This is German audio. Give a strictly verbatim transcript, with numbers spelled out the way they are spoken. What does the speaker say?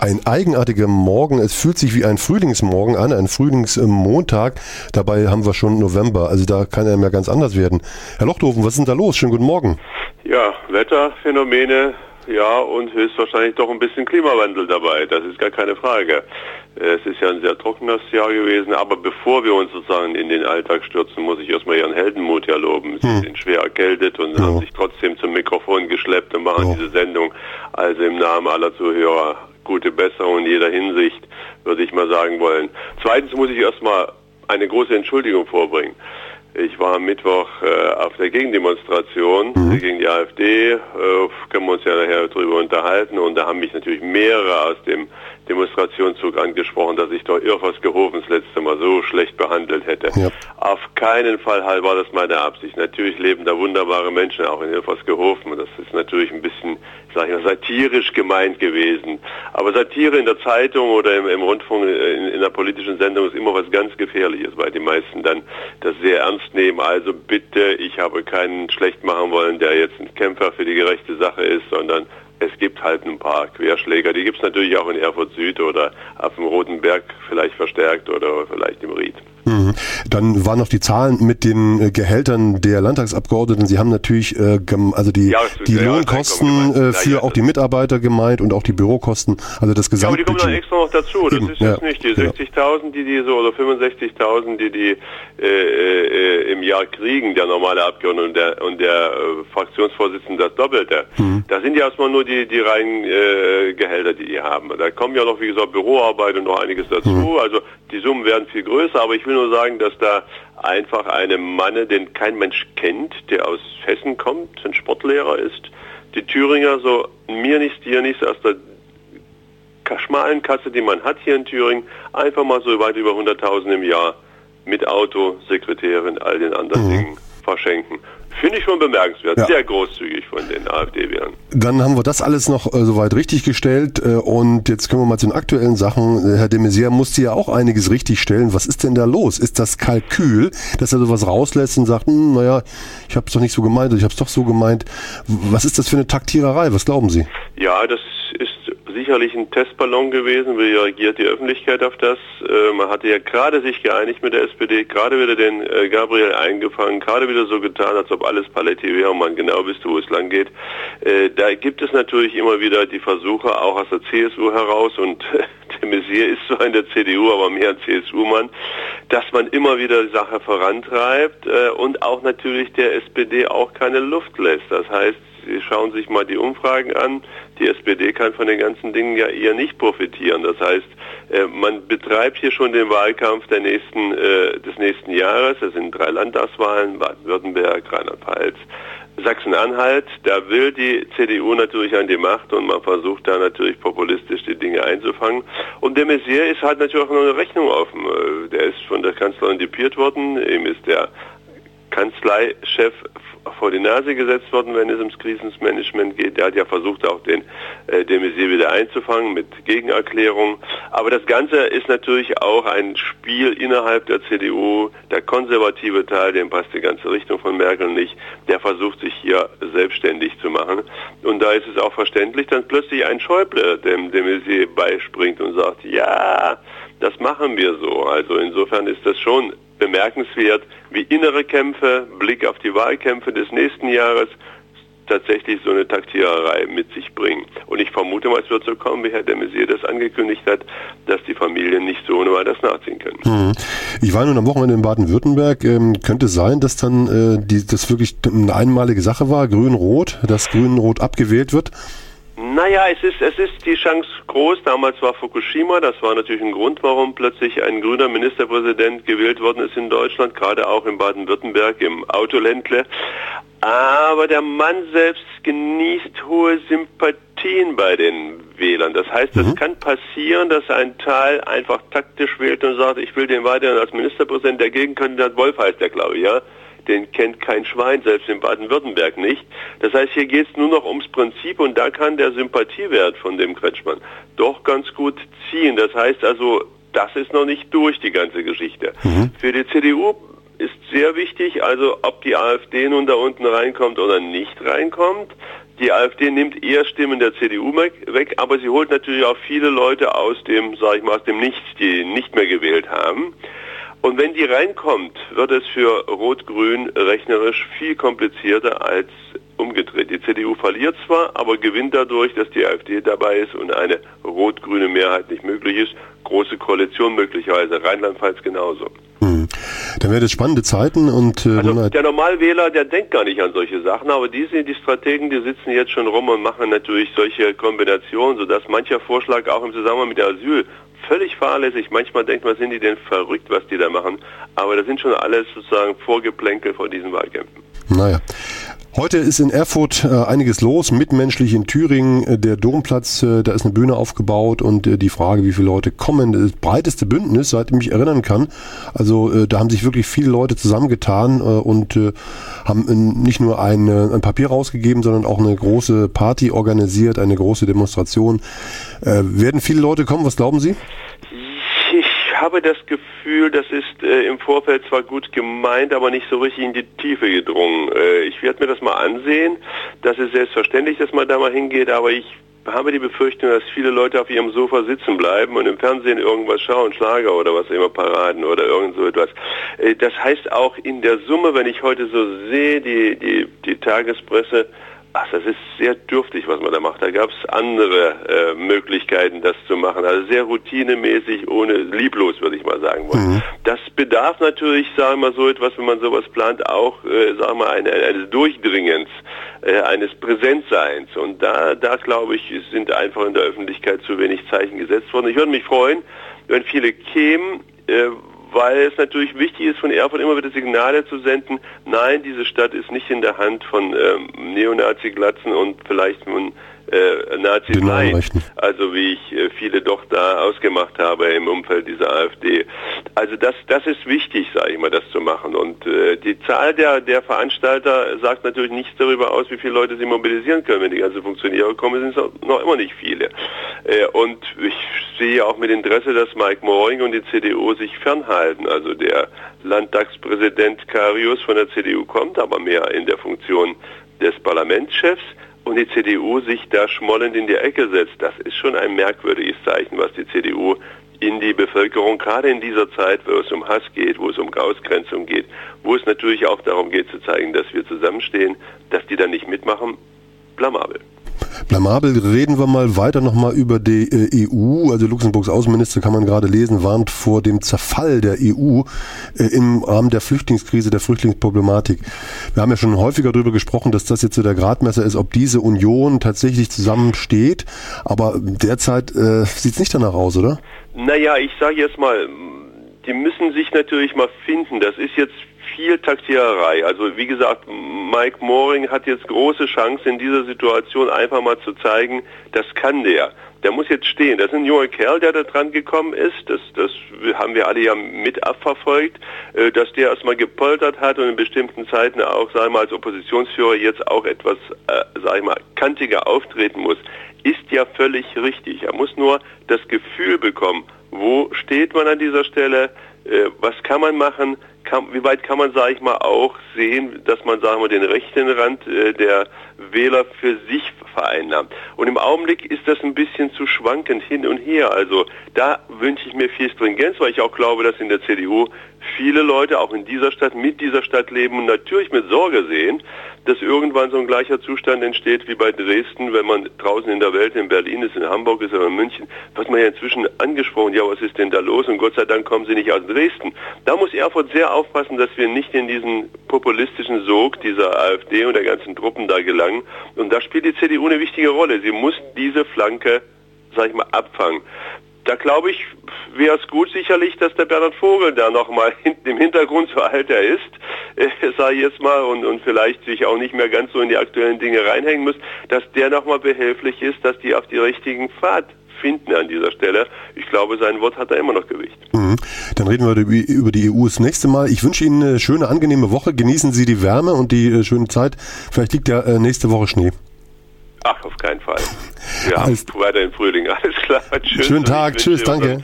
Ein eigenartiger Morgen, es fühlt sich wie ein Frühlingsmorgen an, ein Frühlingsmontag, dabei haben wir schon November, also da kann er ja ganz anders werden. Herr Lochthofen, was ist denn da los? Schönen guten Morgen. Ja, Wetterphänomene, ja, und höchstwahrscheinlich doch ein bisschen Klimawandel dabei, das ist gar keine Frage. Es ist ja ein sehr trockenes Jahr gewesen, aber bevor wir uns sozusagen in den Alltag stürzen, muss ich erstmal Ihren Heldenmut ja loben. Sie hm. sind schwer erkältet und ja. haben sich trotzdem zum Mikrofon geschleppt und machen ja. diese Sendung. Also im Namen aller Zuhörer gute Besserung in jeder Hinsicht, würde ich mal sagen wollen. Zweitens muss ich erstmal eine große Entschuldigung vorbringen. Ich war am Mittwoch äh, auf der Gegendemonstration mhm. gegen die AfD, äh, können wir uns ja nachher darüber unterhalten, und da haben mich natürlich mehrere aus dem Demonstrationszug angesprochen, dass ich doch Irrfassgehofen das letzte Mal so schlecht behandelt hätte. Ja. Auf keinen Fall war das meine Absicht. Natürlich leben da wunderbare Menschen auch in Irrfassgehofen, und das ist natürlich ein bisschen, sag ich mal, satirisch gemeint gewesen. Aber Satire in der Zeitung oder im, im Rundfunk, in, in der politischen Sendung ist immer was ganz Gefährliches, weil die meisten dann das sehr ernst nehmen. Also bitte, ich habe keinen schlecht machen wollen, der jetzt ein Kämpfer für die gerechte Sache ist, sondern es gibt halt ein paar Querschläger. Die gibt es natürlich auch in Erfurt Süd oder auf dem Roten Berg vielleicht verstärkt oder vielleicht im Ried. Mhm. Dann waren noch die Zahlen mit den äh, Gehältern der Landtagsabgeordneten. Sie haben natürlich äh, gem- also die, ja, die Lohnkosten äh, für ja, auch die Mitarbeiter gemeint und auch die Bürokosten, also das Gesamtbudget. Ja, aber die kommen dann extra noch dazu. Das Eben. ist jetzt ja. nicht die sechzigtausend, die die so, oder fünfundsechzigtausend, die die äh, äh, im Jahr kriegen, der normale Abgeordnete und der, und der äh, Fraktionsvorsitzende das Doppelte. Mhm. Da sind ja erstmal nur die, die reinen äh, Gehälter, die die haben. Da kommen ja noch, wie gesagt, Büroarbeit und noch einiges dazu. Mhm. Also die Summen werden viel größer, aber ich will nur sagen, dass da einfach eine Manne, den kein Mensch kennt, der aus Hessen kommt, ein Sportlehrer ist, die Thüringer so mir nichts, dir nichts, aus der schmalen Kasse, die man hat hier in Thüringen, einfach mal so weit über hunderttausend im Jahr mit Auto, Sekretärin, all den anderen mhm. Dingen verschenken. Finde ich schon bemerkenswert, ja. sehr großzügig von den AfD-Wählern. Dann haben wir das alles noch äh, soweit richtig gestellt äh, und jetzt kommen wir mal zu den aktuellen Sachen. Herr de Maizière musste ja auch einiges richtig stellen. Was ist denn da los? Ist das Kalkül, dass er sowas rauslässt und sagt, hm, naja, ich habe es doch nicht so gemeint, ich habe es doch so gemeint. Was ist das für eine Taktiererei? Was glauben Sie? Ja, das ist sicherlich ein Testballon gewesen. Wie reagiert die Öffentlichkeit auf das? Äh, man hatte ja gerade sich geeinigt mit der S P D, gerade wieder den äh, Gabriel eingefangen, gerade wieder so getan, als ob alles Paletti wäre und man genau wüsste, wo es lang geht. Äh, da gibt es natürlich immer wieder die Versuche, auch aus der C S U heraus, und äh, de Maizière ist so in der C D U, aber mehr ein C S U-Mann, dass man immer wieder die Sache vorantreibt äh, und auch natürlich der S P D auch keine Luft lässt. Das heißt, Sie schauen sich mal die Umfragen an. Die S P D kann von den ganzen Dingen ja eher nicht profitieren. Das heißt, äh, man betreibt hier schon den Wahlkampf der nächsten, äh, des nächsten Jahres. Es sind drei Landtagswahlen, Baden-Württemberg, Rheinland-Pfalz, Sachsen-Anhalt. Da will die C D U natürlich an die Macht und man versucht da natürlich populistisch die Dinge einzufangen. Und de Maizière ist halt natürlich auch noch eine Rechnung offen. Der ist von der Kanzlerin düpiert worden. Ihm ist der Kanzleichef vor die Nase gesetzt worden, wenn es ums Krisenmanagement geht. Der hat ja versucht, auch den äh, de Maizière wieder einzufangen mit Gegenerklärungen. Aber das Ganze ist natürlich auch ein Spiel innerhalb der C D U. Der konservative Teil, dem passt die ganze Richtung von Merkel nicht, der versucht sich hier selbstständig zu machen. Und da ist es auch verständlich, dass plötzlich ein Schäuble dem de Maizière beispringt und sagt, ja, das machen wir so. Also insofern ist das schon bemerkenswert, wie innere Kämpfe, Blick auf die Wahlkämpfe des nächsten Jahres tatsächlich so eine Taktiererei mit sich bringen. Und ich vermute mal, es wird so kommen, wie Herr de Maizière das angekündigt hat, dass die Familien nicht so ohne weiteres nachziehen können. Hm. Ich war nun am Wochenende in Baden-Württemberg. Ähm, könnte es sein, dass dann äh, die, das wirklich eine einmalige Sache war, Grün-Rot, dass Grün-Rot abgewählt wird? Naja, es ist, es ist die Chance groß. Damals war Fukushima, das war natürlich ein Grund, warum plötzlich ein grüner Ministerpräsident gewählt worden ist in Deutschland, gerade auch in Baden-Württemberg, im Autoländle. Aber der Mann selbst genießt hohe Sympathien bei den Wählern. Das heißt, es mhm. kann passieren, dass ein Teil einfach taktisch wählt und sagt, ich will den weiterhin als Ministerpräsident. Der Gegenkandidat Wolf heißt der, glaube ich, ja. Den kennt kein Schwein, selbst in Baden-Württemberg nicht. Das heißt, hier geht es nur noch ums Prinzip und da kann der Sympathiewert von dem Kretschmann doch ganz gut ziehen. Das heißt also, das ist noch nicht durch, die ganze Geschichte. Mhm. Für die C D U ist sehr wichtig, also ob die AfD nun da unten reinkommt oder nicht reinkommt. Die AfD nimmt eher Stimmen der C D U weg, aber sie holt natürlich auch viele Leute aus dem, sag ich mal, aus dem Nichts, die nicht mehr gewählt haben. Und wenn die reinkommt, wird es für Rot-Grün rechnerisch viel komplizierter als umgedreht. Die C D U verliert zwar, aber gewinnt dadurch, dass die AfD dabei ist und eine rot-grüne Mehrheit nicht möglich ist. Große Koalition möglicherweise, Rheinland-Pfalz genauso. Hm. Dann wäre das spannende Zeiten und äh, also der Normalwähler, der denkt gar nicht an solche Sachen, aber die sind die Strategen, die sitzen jetzt schon rum und machen natürlich solche Kombinationen, sodass mancher Vorschlag auch im Zusammenhang mit der Asyl völlig fahrlässig. Manchmal denkt man, sind die denn verrückt, was die da machen, aber das sind schon alles sozusagen Vorgeplänkel vor diesen Wahlkämpfen. Naja. Heute ist in Erfurt äh, einiges los, mitmenschlich in Thüringen, äh, der Domplatz, äh, da ist eine Bühne aufgebaut und äh, die Frage, wie viele Leute kommen, das breiteste Bündnis, seit ich mich erinnern kann. Also äh, da haben sich wirklich viele Leute zusammengetan äh, und äh, haben äh, nicht nur ein, äh, ein Papier rausgegeben, sondern auch eine große Party organisiert, eine große Demonstration. Äh, werden viele Leute kommen, was glauben Sie? Ich habe das Gefühl, das ist äh, im Vorfeld zwar gut gemeint, aber nicht so richtig in die Tiefe gedrungen. Äh, ich werde mir das mal ansehen. Das ist selbstverständlich, dass man da mal hingeht, aber ich habe die Befürchtung, dass viele Leute auf ihrem Sofa sitzen bleiben und im Fernsehen irgendwas schauen, Schlager oder was immer, Paraden oder irgend so etwas. Äh, das heißt auch in der Summe, wenn ich heute so sehe, die, die, die Tagespresse, ach, das ist sehr dürftig, was man da macht. Da gab es andere äh, Möglichkeiten, das zu machen. Also sehr routinemäßig, ohne lieblos, würde ich mal sagen wollen. Mhm. Das bedarf natürlich, sagen wir mal so etwas, wenn man sowas plant, auch, äh, sagen wir mal, eine, eines Durchdringens, äh, eines Präsentseins. Und da, da glaube ich, sind einfach in der Öffentlichkeit zu wenig Zeichen gesetzt worden. Ich würde mich freuen, wenn viele kämen, äh, weil es natürlich wichtig ist, von Erfurt immer wieder Signale zu senden, nein, diese Stadt ist nicht in der Hand von ähm, Neonazi-Glatzen und vielleicht von äh, Nazis, nein, also wie ich äh, viele doch da ausgemacht habe im Umfeld dieser AfD. Also das, das ist wichtig, sage ich mal, das zu machen. Und äh, die Zahl der, der Veranstalter sagt natürlich nichts darüber aus, wie viele Leute sie mobilisieren können. Wenn die ganzen Funktionäre kommen, sind es noch immer nicht viele. Äh, und ich sehe auch mit Interesse, dass Mike Moring und die C D U sich fernhalten. Also der Landtagspräsident Karius von der C D U kommt, aber mehr in der Funktion des Parlamentschefs. Und die C D U sich da schmollend in die Ecke setzt. Das ist schon ein merkwürdiges Zeichen, was die C D U in die Bevölkerung, gerade in dieser Zeit, wo es um Hass geht, wo es um Ausgrenzung geht, wo es natürlich auch darum geht zu zeigen, dass wir zusammenstehen, dass die da nicht mitmachen, blamabel. Blamabel, reden wir mal weiter nochmal über die äh, E U. Also Luxemburgs Außenminister, kann man gerade lesen, warnt vor dem Zerfall der E U äh, im Rahmen der Flüchtlingskrise, der Flüchtlingsproblematik. Wir haben ja schon häufiger darüber gesprochen, dass das jetzt so der Gradmesser ist, ob diese Union tatsächlich zusammensteht. Aber derzeit äh, sieht es nicht danach aus, oder? Naja, ich sage jetzt mal, die müssen sich natürlich mal finden. Das ist jetzt viel Taktiererei. Also wie gesagt, Mike Moring hat jetzt große Chance in dieser Situation einfach mal zu zeigen, das kann der. Der muss jetzt stehen. Das ist ein junger Kerl, der da dran gekommen ist. Das, das haben wir alle ja mit abverfolgt, dass der erstmal gepoltert hat und in bestimmten Zeiten auch, sagen wir mal, als Oppositionsführer jetzt auch etwas, äh, sag ich mal, kantiger auftreten muss, ist ja völlig richtig. Er muss nur das Gefühl bekommen, wo steht man an dieser Stelle, äh, was kann man machen, kann, wie weit kann man, sage ich mal, auch sehen, dass man, sagen wir, den rechten Rand äh, der Wähler für sich vereinnahmt. Und im Augenblick ist das ein bisschen zu schwankend hin und her. Also da wünsche ich mir viel Stringenz, weil ich auch glaube, dass in der C D U viele Leute auch in dieser Stadt, mit dieser Stadt leben und natürlich mit Sorge sehen, dass irgendwann so ein gleicher Zustand entsteht wie bei Dresden, wenn man draußen in der Welt, in Berlin ist, in Hamburg ist oder in München, wird man ja inzwischen angesprochen, ja, was ist denn da los? Und Gott sei Dank kommen sie nicht aus Dresden. Da muss Erfurt sehr aufpassen, dass wir nicht in diesen populistischen Sog dieser AfD und der ganzen Truppen da gelangen. Und da spielt die C D U eine wichtige Rolle. Sie muss diese Flanke, sag ich mal, abfangen. Da glaube ich, wäre es gut sicherlich, dass der Bernhard Vogel da nochmal im Hintergrund, so alt er ist, äh, sage ich jetzt mal, und, und vielleicht sich auch nicht mehr ganz so in die aktuellen Dinge reinhängen muss, dass der nochmal behilflich ist, dass die auf die richtigen Pfad finden an dieser Stelle. Ich glaube, sein Wort hat da immer noch Gewicht. Mhm. Dann reden wir über die E U das nächste Mal. Ich wünsche Ihnen eine schöne, angenehme Woche. Genießen Sie die Wärme und die äh, schöne Zeit. Vielleicht liegt ja äh, nächste Woche Schnee. Ach, auf keinen Fall. Wir haben weiterhin Frühling. Alles klar. Tschüss. Schönen Tag. Tschüss. Danke.